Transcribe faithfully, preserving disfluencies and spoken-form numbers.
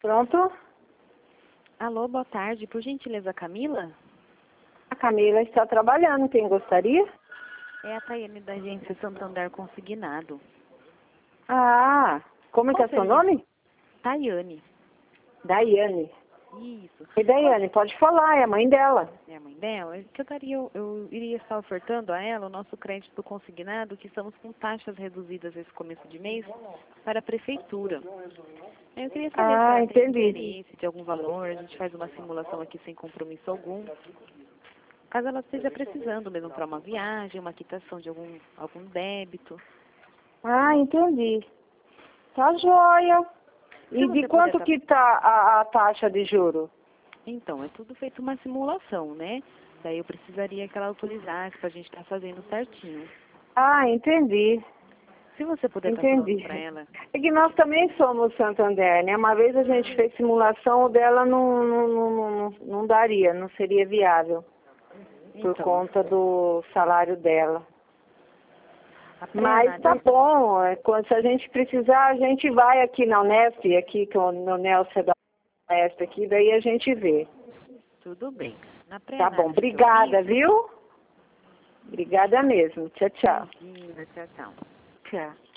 Pronto? Alô, boa tarde. Por gentileza, Camila? A Camila está trabalhando. Quem gostaria? É a Tayane da agência Santander Consignado. Ah, como é que é Qual seu seria? nome? Tayane. Daiane. Isso. E Daiane, pode falar, é a mãe dela. É a mãe dela? É que eu, daria, eu, eu iria estar ofertando a ela o nosso crédito consignado, que estamos com taxas reduzidas esse começo de mês para a prefeitura. Eu queria saber se Ah, ela tem entendi. interesse de algum valor. A gente faz uma simulação aqui sem compromisso algum. Caso ela esteja precisando mesmo para uma viagem, uma quitação de algum, algum débito. Ah, entendi. Tá joia. Se E de você quanto puder... que tá a, a taxa de juro? Então, é tudo feito uma simulação, né? Daí eu precisaria que ela autorizasse para a gente estar fazendo certinho. Ah, entendi. Se você puder estar falando Entendi. para ela... É que nós também somos Santander, né? Uma vez a gente fez simulação, o dela não, não, não, não, não daria, não seria viável. Por Então, conta do salário dela. a Mas tá pré-análise... bom, é, quando, se a gente precisar, a gente vai aqui na Unesp, aqui com o Nelson da Unesp aqui, daí a gente vê. Tudo bem. Na Tá bom, pré-análise que eu obrigada, fiz... viu? Obrigada mesmo. Tchau, tchau. Imagina, tchau, tchau. Tchau.